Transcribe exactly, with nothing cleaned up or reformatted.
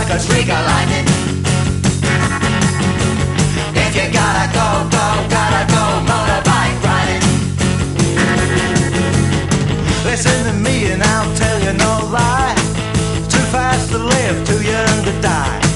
like a streak of lightning. If you gotta go, go, gotta go motorbike riding. Listen to me and I'll tell you no lie. Too fast to live, too young to die.